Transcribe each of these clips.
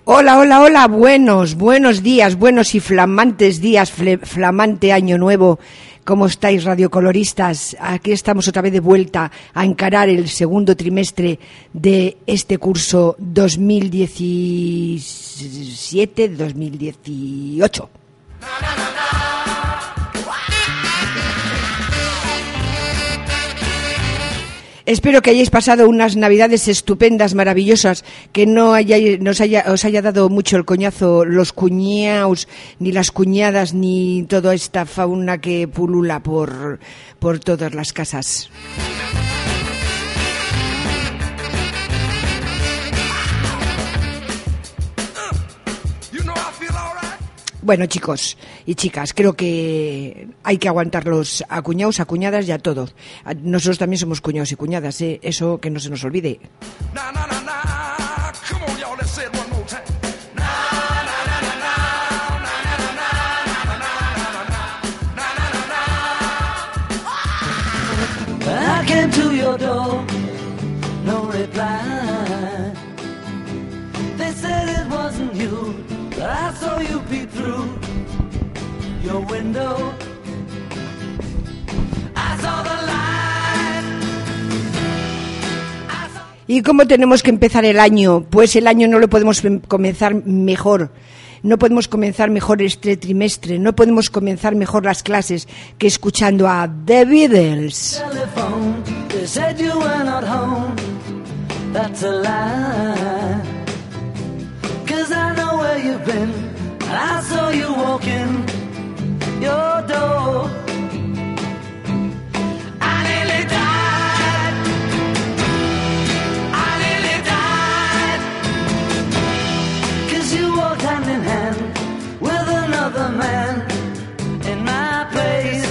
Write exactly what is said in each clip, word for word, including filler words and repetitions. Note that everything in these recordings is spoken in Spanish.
Hola, hola, hola, buenos, buenos días, buenos y flamantes días, fle, flamante año nuevo. ¿Cómo estáis, radiocoloristas? Aquí estamos otra vez de vuelta a encarar el segundo trimestre de este curso dos mil diecisiete dos mil dieciocho. Espero que hayáis pasado unas navidades estupendas, maravillosas, que no hayáis, nos haya, os haya dado mucho el coñazo los cuñaos, ni las cuñadas, ni toda esta fauna que pulula por, por todas las casas. Bueno, chicos y chicas, creo que hay que aguantarlos a cuñados, a cuñadas y a todos. Nosotros también somos cuñados y cuñadas, ¿eh? Eso que no se nos olvide. I came to your door, no reply. They said it wasn't you. I saw you peep through your window. I saw the light. Saw... ¿Y cómo tenemos que empezar el año? Pues el año no lo podemos comenzar mejor. No podemos comenzar mejor este trimestre. No podemos comenzar mejor las clases que escuchando a The Beatles. They said you were not home. That's a lie. 'Cause I know where you've been, and I saw you walking your door. I nearly died, I nearly died, 'cause you walked hand in hand with another man in my place.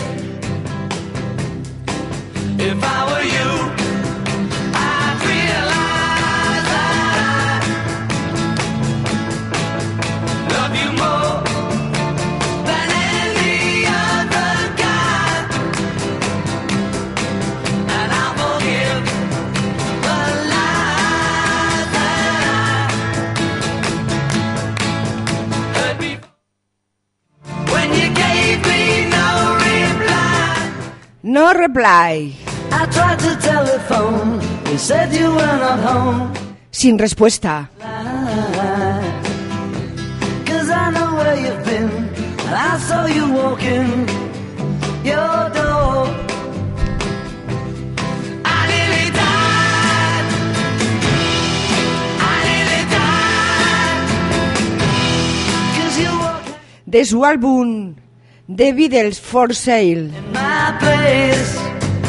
If I were you, I'd realize that I love you more than any other guy, and I'll forgive the lies that I heard before when you gave me no reply. No reply. I tried to telephone, you said you were not home. Sin respuesta. I know where you've been, and I saw you walking your door. I nearly died, I nearly died, 'cause you walked de su álbum The Beatles for Sale. In my place.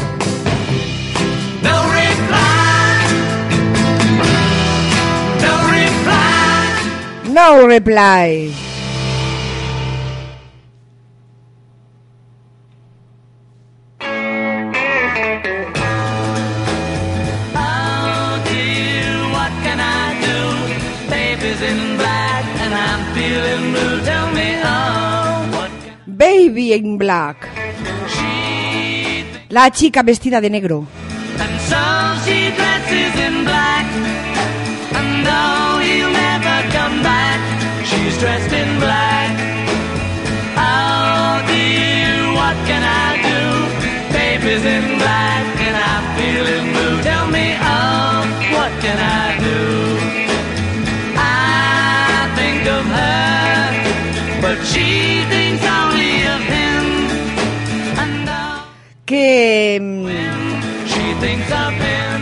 No reply, no reply, no reply. Baby in Black. La chica vestida de negro. And so she dresses in black, and though he'll never come back, she's dressed in black. Oh dear, what can I do? Baby's in black, and I'm feeling blue. Tell me, oh, what can I do? I think of her, but she thinks only of him. And oh, que she thinks of him.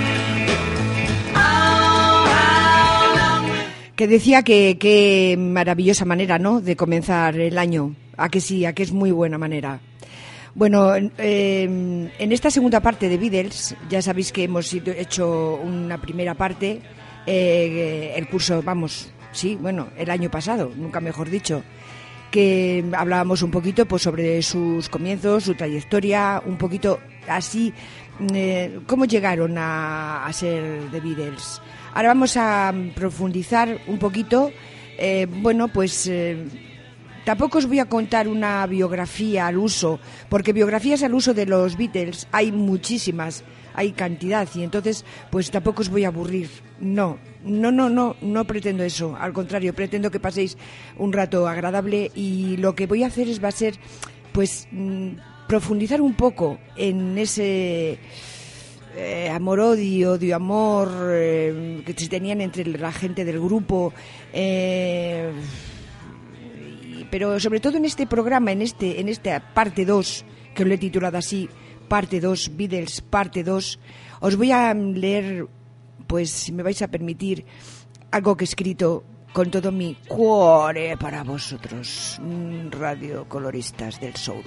Oh, how long will... Que decía que qué maravillosa manera, ¿no?, de comenzar el año. A que sí, a que es muy buena manera. Bueno, eh, en esta segunda parte de Beatles, ya sabéis que hemos hecho una primera parte, eh, el curso, vamos, sí, bueno, el año pasado, nunca mejor dicho, que hablábamos un poquito pues sobre sus comienzos, su trayectoria, un poquito así, eh, cómo llegaron a, a ser The Beatles. Ahora vamos a profundizar un poquito, eh, bueno, pues... Eh, Tampoco os voy a contar una biografía al uso, porque biografías al uso de los Beatles hay muchísimas. hay cantidad y entonces pues tampoco os voy a aburrir. No, no, no, no, no pretendo eso. Al contrario, pretendo que paséis un rato agradable y lo que voy a hacer es va a ser pues mmm, profundizar un poco en ese eh, amor-odio, odio-amor eh, que se tenían entre la gente del grupo, eh, y, pero sobre todo en este programa, en este en esta parte dos, que lo he titulado así, parte dos, Beatles, parte dos, os voy a leer, pues si me vais a permitir, algo que he escrito con todo mi cuore para vosotros, radio coloristas del soul.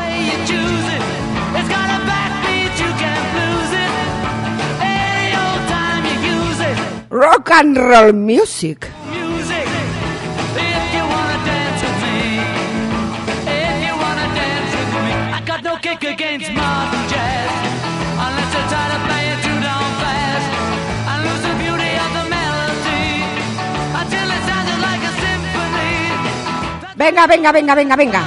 Rock and roll music. Venga, venga, venga, venga, venga.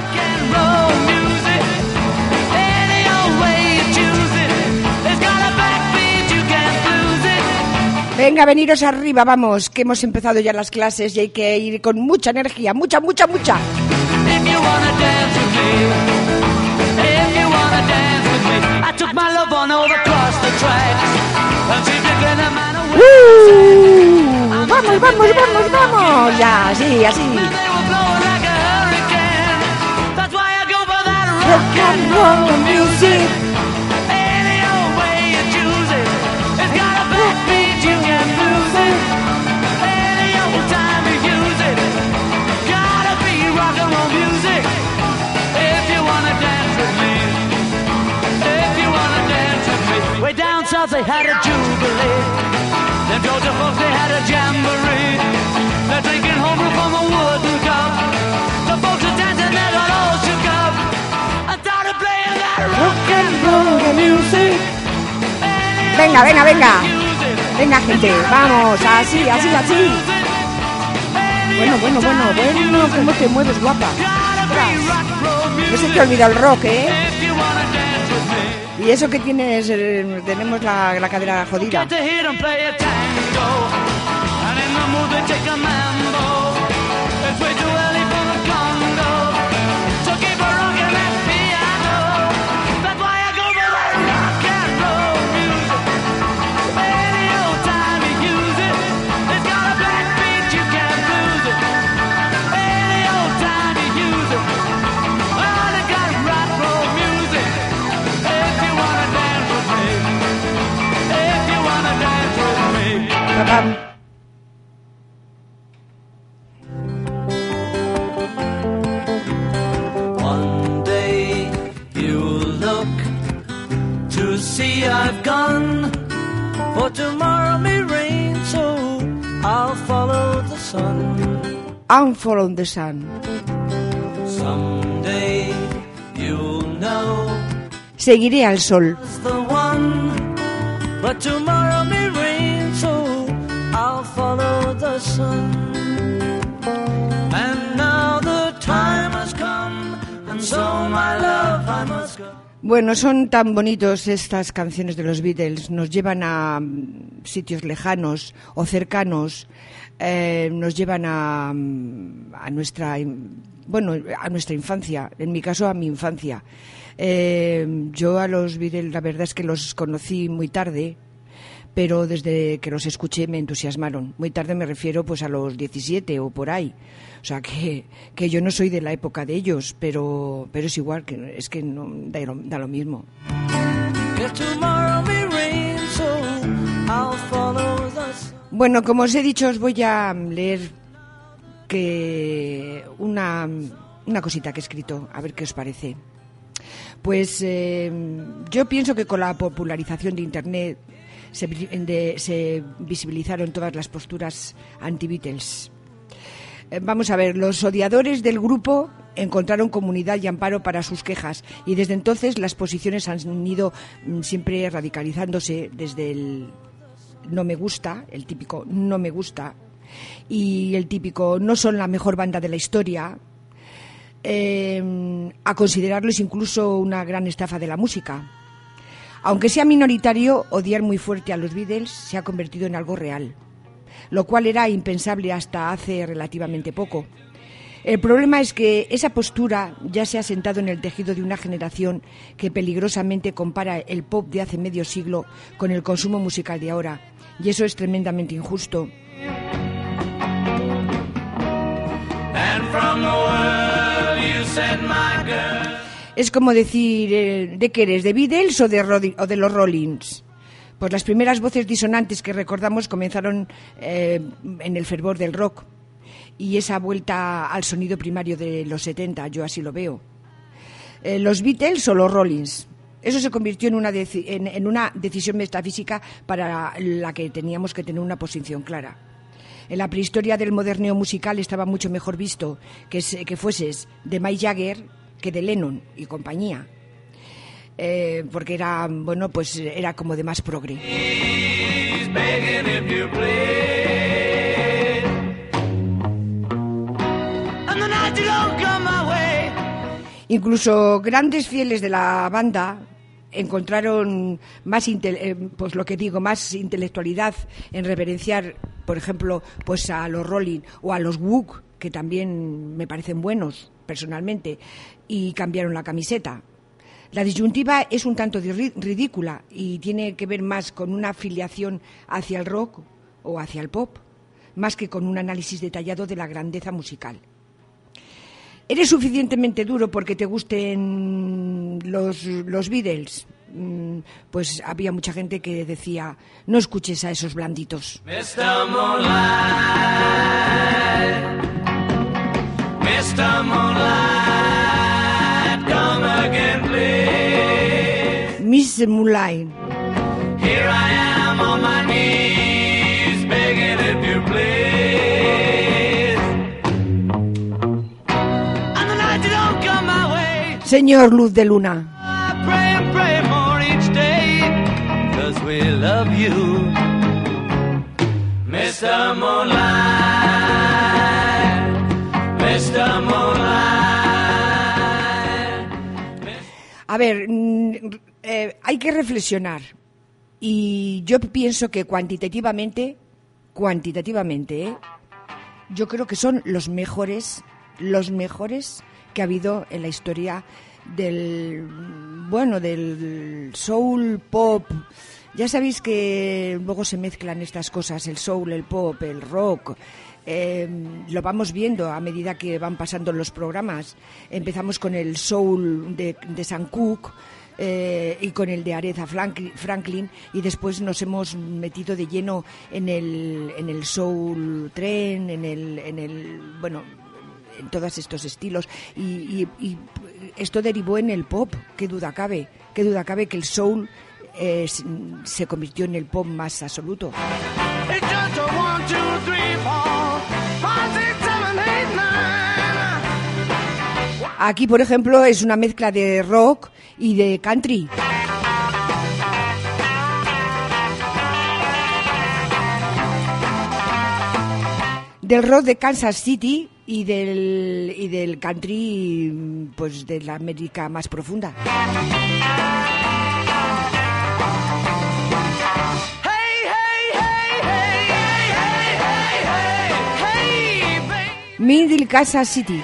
Venga, veniros arriba, vamos, que hemos empezado ya las clases y hay que ir con mucha energía, mucha, mucha, mucha. Uh, vamos, vamos, vamos, vamos. Ya, así, así. Rock and roll music. Any old way you choose it. It's got a backbeat, you can't lose it. Any old time you use it. Gotta be rock and roll music. If you wanna dance with me. If you wanna dance with me. Way down south they had a jubilee. Them Georgia folks they had a jamboree. They're drinking homebrew from a wooden cup. The folks are dancing, they got all shook up. Rock and roll music. Venga, venga, venga. Venga, gente, vamos, así, así, así. Bueno, bueno, bueno, bueno, cómo te mueves, guapa. No se te olvida el rock, ¿eh? Y eso que tienes, eh, tenemos la, la cadera jodida. Papam. One day you'll look to see I've gone, for tomorrow may rain, so I'll follow the sun. I'm following the sun. Someday you'll know. Seguiré al sol. The one, but tomorrow may rain, so I'll follow the sun. And now the time has come, and so my love I must go. Bueno, son tan bonitos estas canciones de los Beatles, nos llevan a sitios lejanos o cercanos, eh, nos llevan a, a nuestra, bueno, a nuestra infancia, en mi caso a mi infancia. Eh, yo a los Beatles la verdad es que los conocí muy tarde, pero desde que los escuché me entusiasmaron. Muy tarde me refiero pues a los diecisiete o por ahí. O sea que, que yo no soy de la época de ellos, pero, pero es igual, que es que no, da, lo, da lo mismo. Bueno, como os he dicho, os voy a leer que una, una cosita que he escrito, a ver qué os parece. Pues eh, yo pienso que con la popularización de Internet Se, de, se visibilizaron todas las posturas anti-Beatles. Eh, vamos a ver, los odiadores del grupo encontraron comunidad y amparo para sus quejas y desde entonces las posiciones han ido mm, siempre radicalizándose desde el no me gusta, el típico no me gusta, y el típico no son la mejor banda de la historia, eh, a considerarlos incluso una gran estafa de la música. Aunque sea minoritario, odiar muy fuerte a los Beatles se ha convertido en algo real, lo cual era impensable hasta hace relativamente poco. El problema es que esa postura ya se ha sentado en el tejido de una generación que peligrosamente compara el pop de hace medio siglo con el consumo musical de ahora, y eso es tremendamente injusto. Es como decir, eh, ¿de qué eres? ¿De Beatles o de, Rodi- o de los Rollins? Pues las primeras voces disonantes que recordamos comenzaron eh, en el fervor del rock y esa vuelta al sonido primario de los setenta, yo así lo veo. Eh, ¿Los Beatles o los Rollins? Eso se convirtió en una, deci- en, en una decisión metafísica para la que teníamos que tener una posición clara. En la prehistoria del moderneo musical estaba mucho mejor visto que, se, que fueses de Mick Jagger que de Lennon y compañía, eh, porque era, bueno, pues era como de más progre. Incluso grandes fieles de la banda encontraron más inte- eh, pues lo que digo, más intelectualidad en reverenciar, por ejemplo, pues a los Rolling o a los Wook, que también me parecen buenos personalmente, y cambiaron la camiseta. La disyuntiva es un tanto ri- ridícula y tiene que ver más con una afiliación hacia el rock o hacia el pop, más que con un análisis detallado de la grandeza musical. ¿Eres suficientemente duro porque te gusten los, los Beatles? Pues había mucha gente que decía, no escuches a esos blanditos. mister Moonlight, mister Moonlight, come again, please. mister Moonlight. Here I am on my knees, begging if you please. And the night you don't come my way. Señor Luz de Luna. I pray and pray more each day, 'cause we love you, mister Moonlight, mister Moonlight. A ver, eh, hay que reflexionar y yo pienso que cuantitativamente, cuantitativamente, ¿eh? yo creo que son los mejores, los mejores que ha habido en la historia del, bueno, del soul pop. Ya sabéis que luego se mezclan estas cosas, el soul, el pop, el rock. Eh, lo vamos viendo a medida que van pasando los programas. Empezamos con el soul de, de Sam Cooke eh, y con el de Aretha Franklin, y después nos hemos metido de lleno en el, en el soul tren, en el, en el, bueno, en todos estos estilos, y, y, y esto derivó en el pop. Qué duda cabe, qué duda cabe que el soul eh, se convirtió en el pop más absoluto. Aquí, por ejemplo, es una mezcla de rock y de country. Del rock de Kansas City y del y del country, pues de la América más profunda. Middle Kansas City.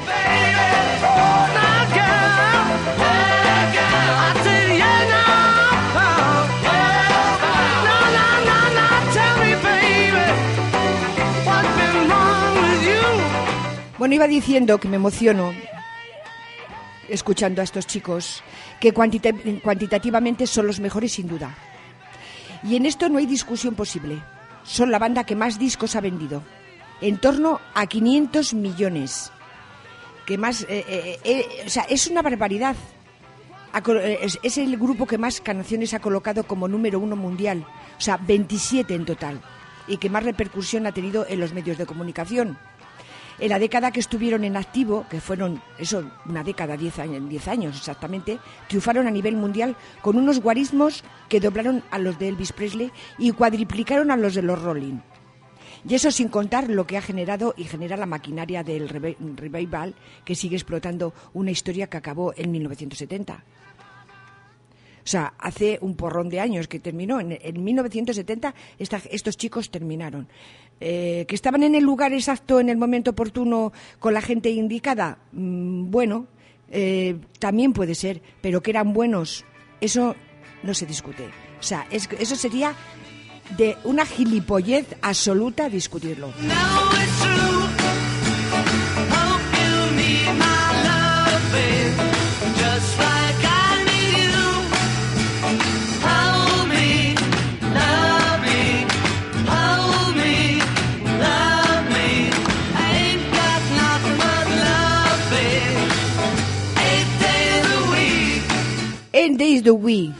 Bueno, iba diciendo que me emociono escuchando a estos chicos, que cuantita- cuantitativamente son los mejores sin duda. Y en esto no hay discusión posible. Son la banda que más discos ha vendido, en torno a quinientos millones. Que más, eh, eh, eh, o sea, es una barbaridad. Es, es el grupo que más canciones ha colocado como número uno mundial, o sea, veintisiete en total, y que más repercusión ha tenido en los medios de comunicación. En la década que estuvieron en activo, que fueron, eso, una década, diez años, diez años exactamente, triunfaron a nivel mundial con unos guarismos que doblaron a los de Elvis Presley y cuadriplicaron a los de los Rolling. Y eso sin contar lo que ha generado y genera la maquinaria del revival, que sigue explotando una historia que acabó en mil novecientos setenta. O sea, hace un porrón de años que terminó. En, en mil novecientos setenta esta, estos chicos terminaron. Eh, ¿Que estaban en el lugar exacto, en el momento oportuno, con la gente indicada? Mm, bueno, eh, también puede ser, pero que eran buenos, eso no se discute. O sea, es, eso sería de una gilipollez absoluta discutirlo. No, it's true. Hope you need my love, babe. Just like I need you. Hold me, love me, hold me, love me. I ain't got nothing but love, babe. Eight days a week. Eight days a week.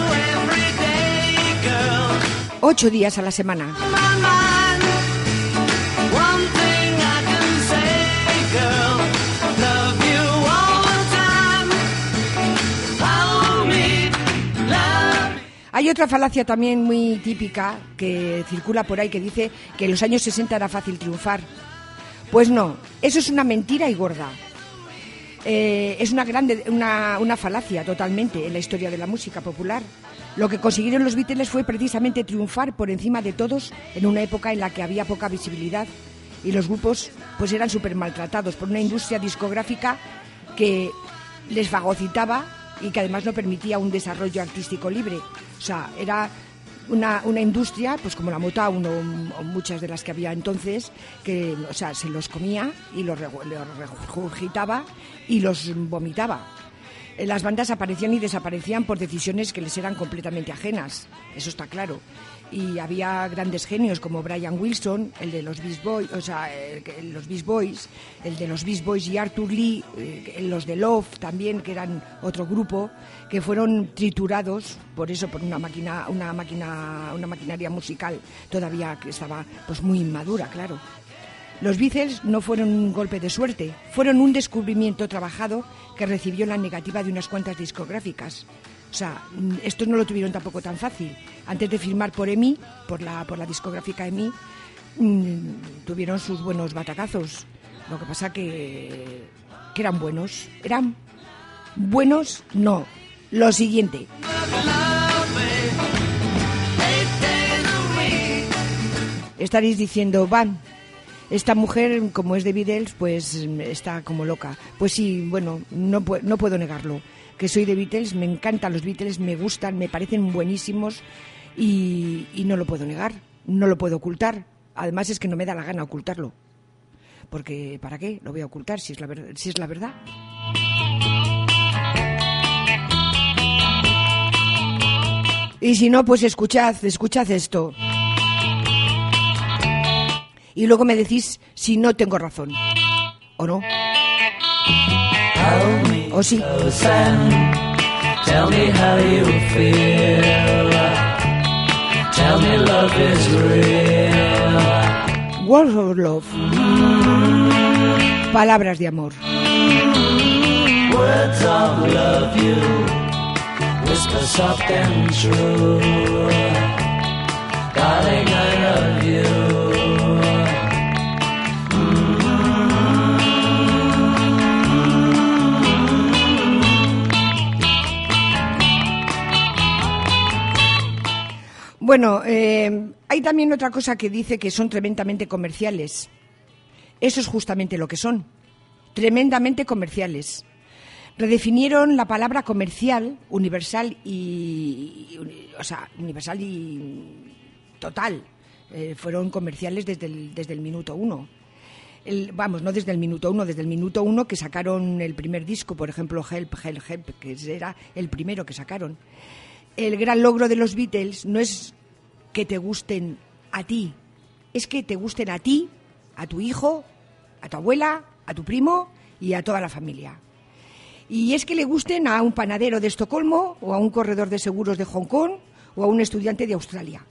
Ocho días a la semana. Hay otra falacia también muy típica que circula por ahí que dice que en los años sesenta era fácil triunfar. Pues no, eso es una mentira y gorda. Eh, es una, grande, una, una falacia totalmente en la historia de la música popular. Lo que consiguieron los Beatles fue precisamente triunfar por encima de todos en una época en la que había poca visibilidad y los grupos pues eran súper maltratados por una industria discográfica que les fagocitaba y que además no permitía un desarrollo artístico libre. O sea, era una, una industria, pues como la Motown o, o muchas de las que había entonces, que o sea, se los comía y los, los regurgitaba y los vomitaba. Las bandas aparecían y desaparecían por decisiones que les eran completamente ajenas, eso está claro. Y había grandes genios como Brian Wilson, el de los Beach Boys, o sea, el, los Beach Boys, el de los Beach Boys y Arthur Lee, eh, los de Love también, que eran otro grupo, que fueron triturados por eso, por una máquina, una máquina, una maquinaria musical todavía que estaba pues muy inmadura, claro. Los Beatles no fueron un golpe de suerte, fueron un descubrimiento trabajado que recibió la negativa de unas cuantas discográficas. O sea, estos no lo tuvieron tampoco tan fácil. Antes de firmar por E M I, por la, por la discográfica E M I, mmm, tuvieron sus buenos batacazos. Lo que pasa que, que eran buenos. ¿Eran buenos? No. Lo siguiente. Estaréis diciendo, van... Esta mujer, como es de Beatles, pues está como loca. Pues sí, bueno, no, pu- no puedo negarlo. Que soy de Beatles, me encantan los Beatles, me gustan, me parecen buenísimos y, y no lo puedo negar, no lo puedo ocultar. Además es que no me da la gana ocultarlo. Porque, ¿para qué? Lo voy a ocultar si es la, ver- si es la verdad. Y si no, pues escuchad, escuchad esto. Y luego me decís si no tengo razón. ¿O no? ¿O sí? Tell me how you feel. Tell me love is real. Words of love. Palabras de amor. Words of love you. Whisper soft and true. Darling, I love you. Bueno, eh, hay también otra cosa que dice que son tremendamente comerciales. Eso es justamente lo que son, tremendamente comerciales. Redefinieron la palabra comercial, universal y, y o sea, universal y total. Eh, fueron comerciales desde el, desde el minuto uno. El, vamos, no desde el minuto uno, desde el minuto uno que sacaron el primer disco, por ejemplo, Help, Help, Help, que era el primero que sacaron. El gran logro de los Beatles no es que te gusten a ti, es que te gusten a ti, a tu hijo, a tu abuela, a tu primo y a toda la familia. Y es que le gusten a un panadero de Estocolmo o a un corredor de seguros de Hong Kong o a un estudiante de Australia.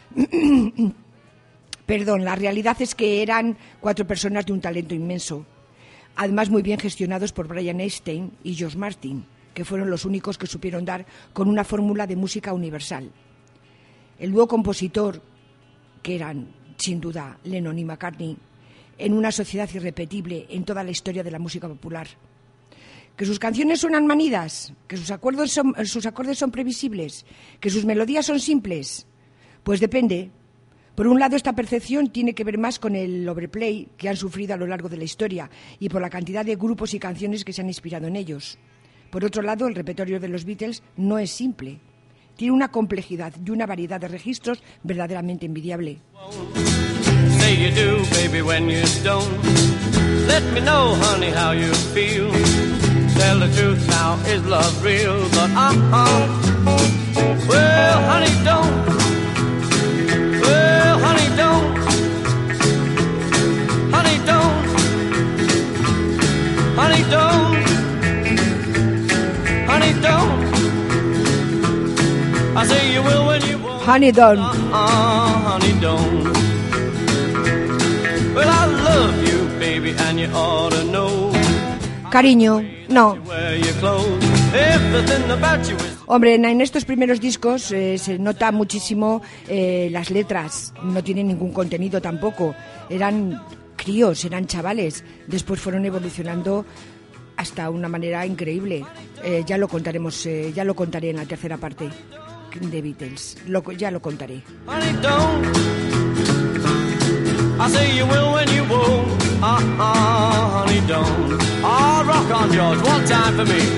Perdón, la realidad es que eran cuatro personas de un talento inmenso, además muy bien gestionados por Brian Epstein y George Martin, que fueron los únicos que supieron dar con una fórmula de música universal. El dúo compositor, que eran, sin duda, Lennon y McCartney, en una sociedad irrepetible en toda la historia de la música popular. ¿Que sus canciones suenan manidas? ¿Que sus acordes son, sus acordes son previsibles? ¿Que sus melodías son simples? Pues depende. Por un lado, esta percepción tiene que ver más con el overplay que han sufrido a lo largo de la historia y por la cantidad de grupos y canciones que se han inspirado en ellos. Por otro lado, el repertorio de los Beatles no es simple. Tiene una complejidad y una variedad de registros verdaderamente envidiable. Say you do, baby, when you don't. Let me know, honey, how you feel. Tell the truth now, is love real? But uh-uh. Well, honey, don't. Well, honey, don't. Honey, don't. Honey, don't. Honey, don't. I say you will when you won't. Honey, don't. Uh-uh, honey, don't. Well, I love you, baby, and you ought to know. Cariño, no. Hombre, en estos primeros discos eh, se nota muchísimo eh, las letras, no tienen ningún contenido tampoco. Eran críos, eran chavales. Después fueron evolucionando hasta una manera increíble. Eh, ya lo contaremos, eh, ya lo contaré en la tercera parte de Beatles. Lo, ya lo contaré. I say you will when you won't. Uh-uh, honey, don't. Oh, rock on, George, one time for me.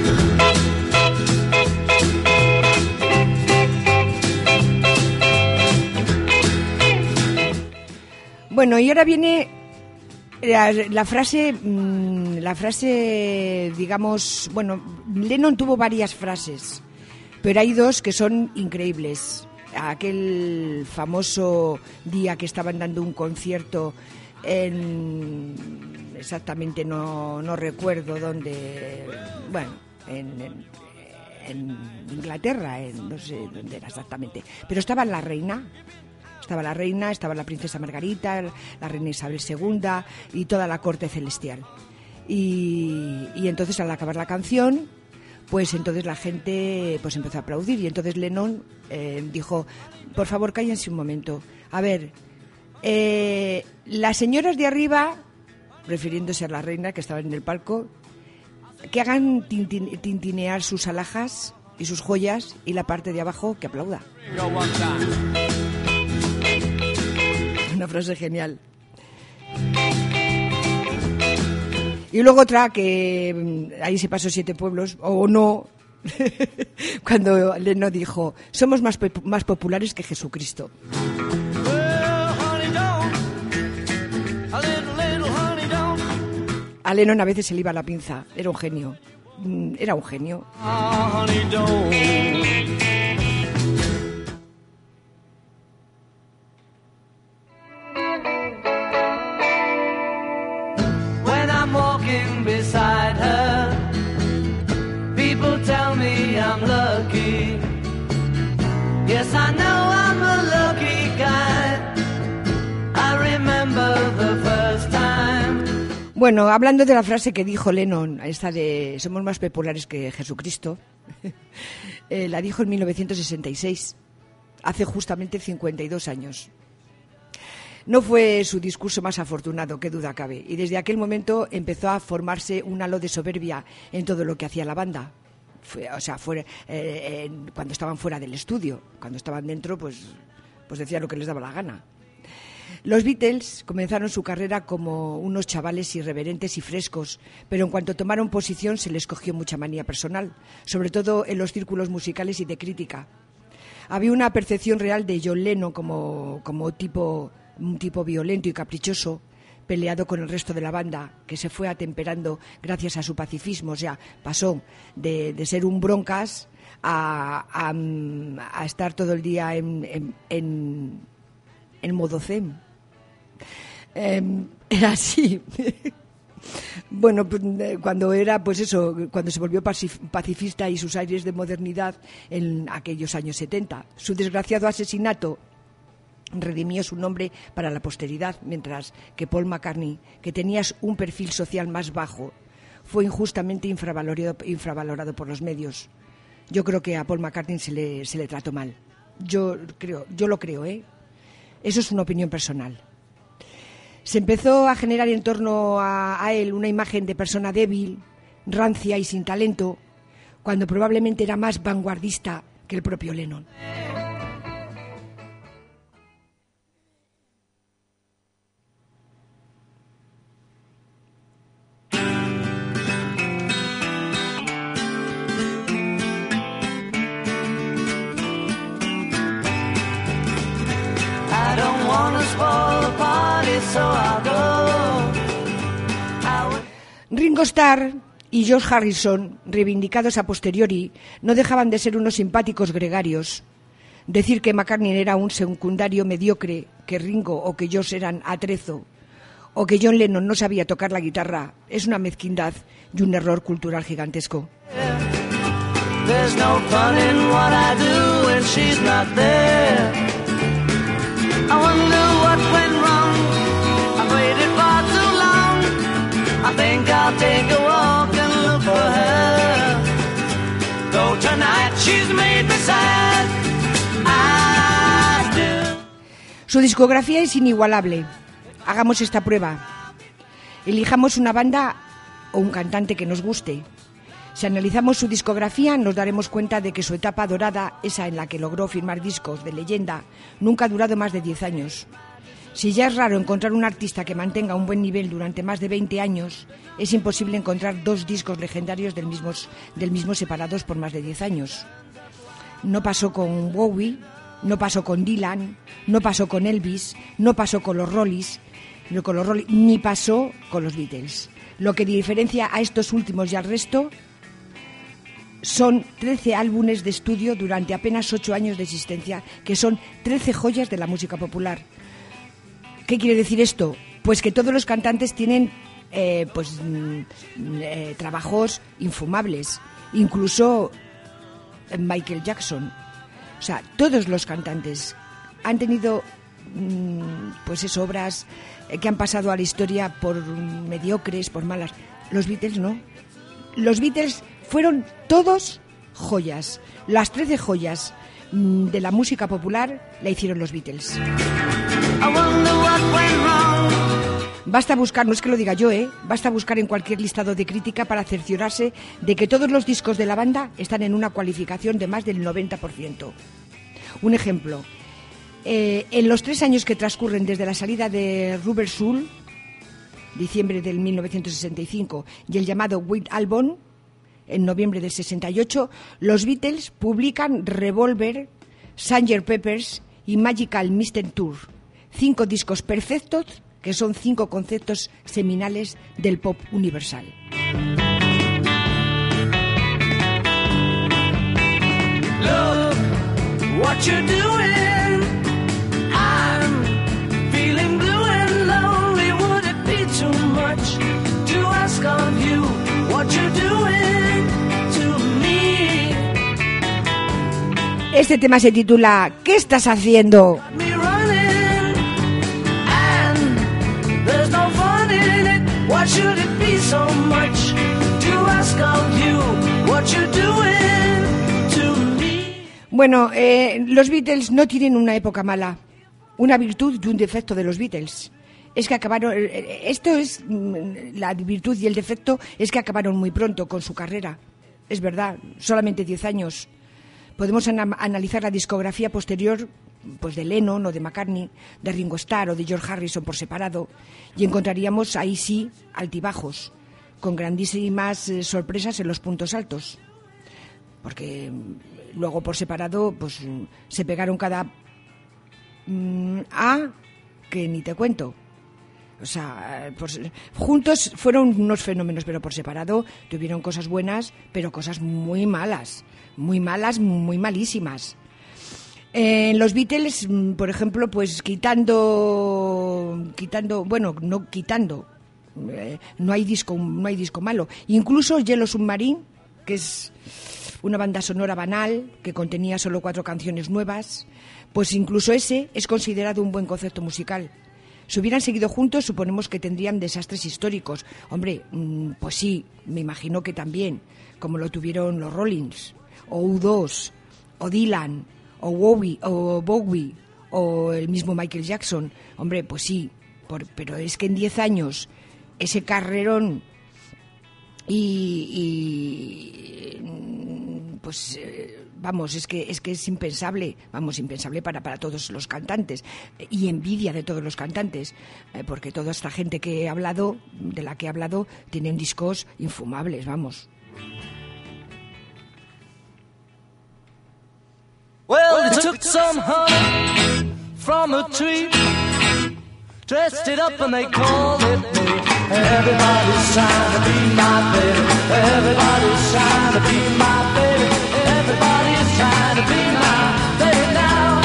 Bueno, y ahora viene la, la frase, la frase, digamos, bueno, Lennon tuvo varias frases, pero hay dos que son increíbles. Aquel famoso día que estaban dando un concierto en, exactamente no, no recuerdo dónde, bueno, en, en, en Inglaterra, en, no sé dónde era exactamente, pero estaba la reina, estaba la reina, estaba la princesa Margarita, la reina Isabel segunda y toda la corte celestial. Y, y entonces al acabar la canción, pues entonces la gente pues empezó a aplaudir y entonces Lennon eh, dijo, por favor, cállense un momento. A ver, eh, las señoras de arriba, refiriéndose a la reina que estaba en el palco, que hagan tintin, tintinear sus alhajas y sus joyas y la parte de abajo que aplauda. Una frase genial. Y luego otra que ahí se pasó siete pueblos, o no, cuando Lennon dijo, somos más, más populares que Jesucristo. A Lennon a veces se le iba la pinza, era un genio, era un genio. Beside her, people tell me I'm lucky. Yes, I know I'm a lucky guy. I remember the first time. Bueno, hablando de la frase que dijo Lennon, esta de somos más populares que Jesucristo, eh, la dijo en mil novecientos sesenta y seis, hace justamente cincuenta y dos años. No fue su discurso más afortunado, qué duda cabe, y desde aquel momento empezó a formarse un halo de soberbia en todo lo que hacía la banda. Fue, o sea, fue, eh, en, cuando estaban fuera del estudio, cuando estaban dentro, pues, pues decían lo que les daba la gana. Los Beatles comenzaron su carrera como unos chavales irreverentes y frescos, pero en cuanto tomaron posición se les cogió mucha manía personal, sobre todo en los círculos musicales y de crítica. Había una percepción real de John Lennon como, como tipo... un tipo violento y caprichoso, peleado con el resto de la banda, que se fue atemperando gracias a su pacifismo. O sea, pasó de, de ser un broncas a, a, a estar todo el día en, en, en, en modo zen. Eh, era así. Bueno, cuando era, pues eso, cuando se volvió pacifista y sus aires de modernidad en aquellos años setenta. Su desgraciado asesinato redimió su nombre para la posteridad, mientras que Paul McCartney, que tenía un perfil social más bajo, fue injustamente infravalorado, infravalorado por los medios. Yo creo que a Paul McCartney se le, se le trató mal. Yo creo, yo lo creo, ¿eh? Eso es una opinión personal. Se empezó a generar en torno a, a él una imagen de persona débil, rancia y sin talento, cuando probablemente era más vanguardista que el propio Lennon. Ringo Starr y George Harrison, reivindicados a posteriori, no dejaban de ser unos simpáticos gregarios. Decir que McCartney era un secundario mediocre, que Ringo o que George eran atrezo, o que John Lennon no sabía tocar la guitarra, es una mezquindad y un error cultural gigantesco. There's no fun in what I do when she's not there. I wonder what went wrong. I waited far too long. I think I'll take a walk and look for her. Though tonight she's made me sad. I do. Su discografía es inigualable. Hagamos esta prueba. Elijamos una banda o un cantante que nos guste. Si analizamos su discografía, nos daremos cuenta de que su etapa dorada, esa en la que logró firmar discos de leyenda, nunca ha durado más de diez años. Si ya es raro encontrar un artista que mantenga un buen nivel durante más de veinte años, es imposible encontrar dos discos legendarios del mismo, del mismo separados por más de diez años. No pasó con Bowie, no pasó con Dylan, no pasó con Elvis, no pasó con los Rollies, no con los Rollies ni pasó con los Beatles. Lo que diferencia a estos últimos y al resto son trece álbumes de estudio durante apenas ocho años de existencia, que son trece joyas de la música popular. ¿Qué quiere decir esto? Pues que todos los cantantes tienen eh, pues, eh, trabajos infumables, incluso Michael Jackson. O sea, todos los cantantes han tenido pues eso, obras que han pasado a la historia por mediocres, por malas. Los Beatles no. Los Beatles fueron todos joyas. Las trece joyas de la música popular la hicieron los Beatles. Basta buscar, no es que lo diga yo, ¿eh? Basta buscar en cualquier listado de crítica para cerciorarse de que todos los discos de la banda están en una cualificación de más del noventa por ciento. Un ejemplo, eh, en los tres años que transcurren desde la salida de Rubber Soul, diciembre del mil novecientos sesenta y cinco, y el llamado White Album, en noviembre del sesenta y ocho, los Beatles publican Revolver, sergeant Pepper's y Magical Mystery Tour, cinco discos perfectos que son cinco conceptos seminales del pop universal. Look what you're doing. I'm feeling blue and lonely. Would it be too much to ask of you what you're doing to me? Este tema se titula ¿Qué estás haciendo? Why should it be so much to ask of you what you're doing to me? Bueno, eh, los Beatles no tienen una época mala, una virtud y un defecto de los Beatles. Es que acabaron, esto es la virtud y el defecto es que acabaron muy pronto con su carrera. Es verdad, solamente diez años. Podemos ana- analizar la discografía posterior pues de Lennon o de McCartney, de Ringo Starr o de George Harrison por separado, y encontraríamos ahí sí altibajos, con grandísimas eh, sorpresas en los puntos altos, porque luego por separado pues se pegaron cada mm, A que ni te cuento. O sea, pues, juntos fueron unos fenómenos, pero por separado tuvieron cosas buenas, pero cosas muy malas, muy malas, muy malísimas. En eh, los Beatles, por ejemplo, pues quitando, quitando, bueno, no quitando, eh, no hay disco, no hay disco malo. Incluso Yellow Submarine, que es una banda sonora banal que contenía solo cuatro canciones nuevas, pues incluso ese es considerado un buen concepto musical. Si hubieran seguido juntos, suponemos que tendrían desastres históricos. Hombre, pues sí, me imagino que también, como lo tuvieron los Rollins, o U dos, o Dylan, o Bowie, o Bowie, o el mismo Michael Jackson. Hombre, pues sí, por, pero es que en diez años ese carrerón y, y pues eh, vamos, es que es que es impensable, vamos, impensable para, para todos los cantantes y envidia de todos los cantantes, eh, porque toda esta gente que he hablado, de la que he hablado, tienen discos infumables, vamos. Well, they took some honey from a tree, dressed it up and they called it me. Everybody's trying to be my baby. Everybody's trying to be my baby. Everybody's trying to be my baby now.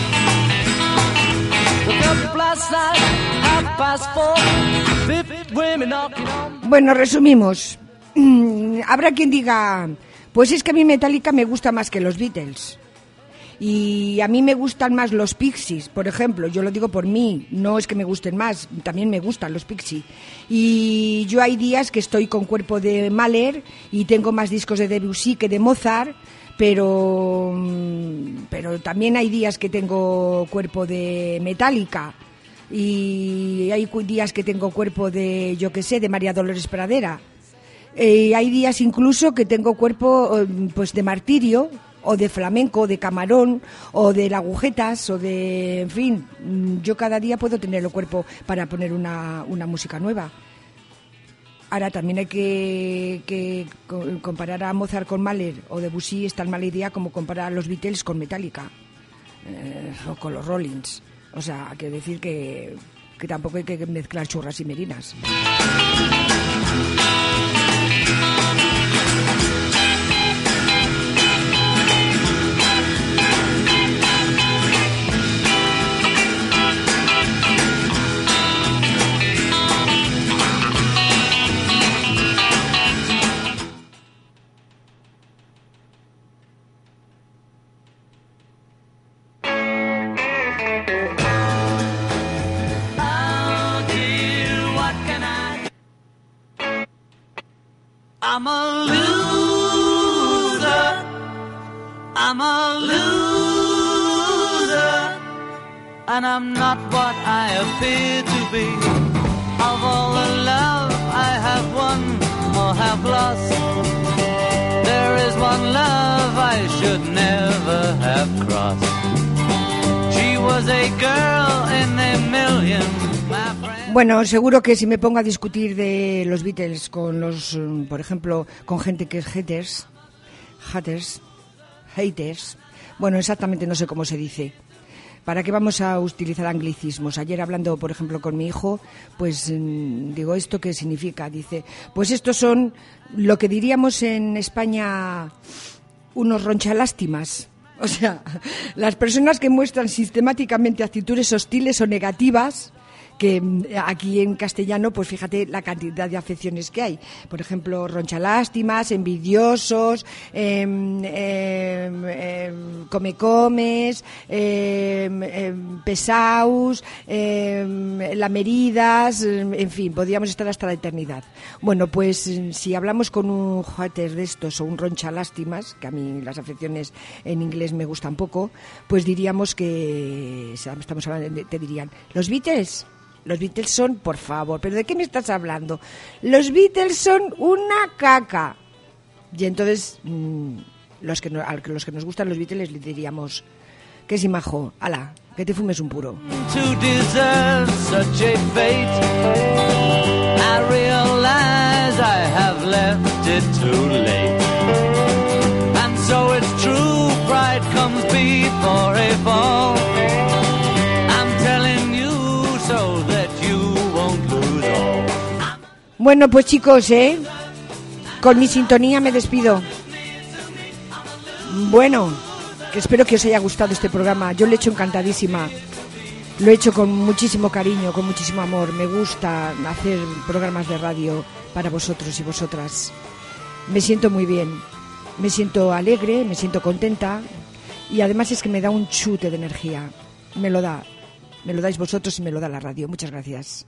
Woke up last night, half past four, fifty women knocking on. Bueno, resumimos. Habrá quien diga, pues es que a mí Metallica me gusta más que los Beatles. Y a mí me gustan más los Pixies, por ejemplo, yo lo digo por mí, no es que me gusten más, también me gustan los Pixies. Y yo hay días que estoy con cuerpo de Mahler y tengo más discos de Debussy que de Mozart, pero, pero también hay días que tengo cuerpo de Metallica y hay días que tengo cuerpo de, yo qué sé, de María Dolores Pradera. Y hay días incluso que tengo cuerpo pues de Martirio, o de flamenco, de Camarón, o de Agujetas, o de... En fin, yo cada día puedo tener el cuerpo para poner una, una música nueva. Ahora también hay que, que comparar a Mozart con Mahler o Debussy, es tan mala idea como comparar a los Beatles con Metallica, eh, o con los Rollins. O sea, hay que decir que, que tampoco hay que mezclar churras y merinas. I'm a loser, I'm a loser, and I'm not what I appear to be. Of all the love I have won or have lost, there is one love I should never have crossed. She was a girl in a million. Bueno, seguro que si me pongo a discutir de los Beatles con los, por ejemplo, con gente que es haters, haters, haters, bueno, exactamente no sé cómo se dice. ¿Para qué vamos a utilizar anglicismos? Ayer hablando, por ejemplo, con mi hijo, pues digo, ¿esto qué significa? Dice, pues estos son lo que diríamos en España unos ronchalástimas. O sea, las personas que muestran sistemáticamente actitudes hostiles o negativas, que aquí en castellano, pues fíjate la cantidad de acepciones que hay. Por ejemplo, ronchalástimas, envidiosos, eh, eh, eh, come-comes, eh, eh, pesaus, eh, lameridas, en fin, podríamos estar hasta la eternidad. Bueno, pues si hablamos con un hater de estos o un ronchalástimas, que a mí las acepciones en inglés me gustan poco, pues diríamos que, estamos hablando, te dirían, los Beatles... Los Beatles son, por favor, ¿pero de qué me estás hablando? Los Beatles son una caca. Y entonces, mmm, los que no, a los que nos gustan los Beatles les diríamos, que si majo, ala, que te fumes un puro. To deserve such a fate, I realize I have left it too late. And so it's true, pride comes before a fall. I'm telling you so that you won't lose all. Bueno, pues chicos, ¿eh? Con mi sintonía me despido. Bueno, que espero que os haya gustado este programa. Yo lo he hecho encantadísima. Lo he hecho con muchísimo cariño, con muchísimo amor. Me gusta hacer programas de radio para vosotros y vosotras. Me siento muy bien. Me siento alegre, me siento contenta. Y además es que me da un chute de energía. Me lo da. Me lo dais vosotros y me lo da la radio. Muchas gracias.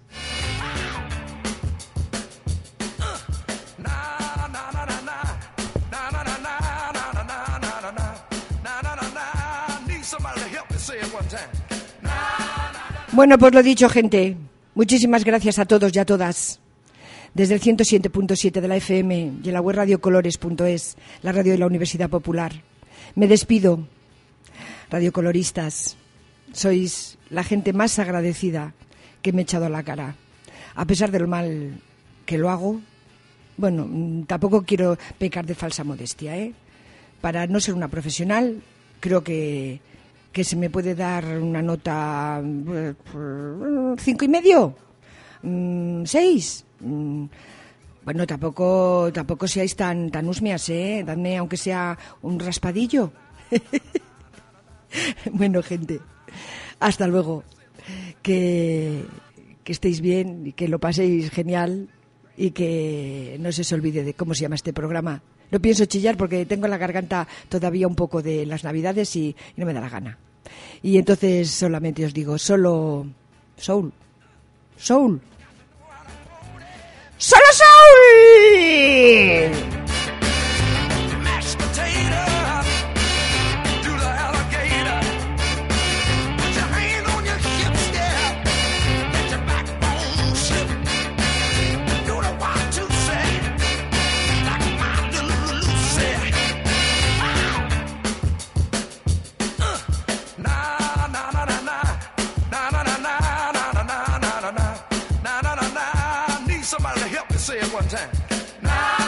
Bueno, pues lo dicho, gente. Muchísimas gracias a todos y a todas. desde el ciento siete punto siete de la F M y en la web radiocolores punto es, la radio de la Universidad Popular. Me despido, radiocoloristas. Sois la gente más agradecida que me he echado a la cara. A pesar de lo mal que lo hago, bueno, tampoco quiero pecar de falsa modestia, ¿eh? Para no ser una profesional, creo que, que se me puede dar una nota cinco y medio, seis. Bueno, tampoco tampoco seáis tan tan husmeas, ¿eh? Dadme aunque sea un raspadillo. Bueno, gente, hasta luego. Que, que estéis bien y que lo paséis genial y que no se os olvide de cómo se llama este programa. No pienso chillar porque tengo la garganta todavía un poco de las Navidades y, y no me da la gana. Y entonces solamente os digo, solo soul, soul. ¡Solo soul! Say it one time. Nah.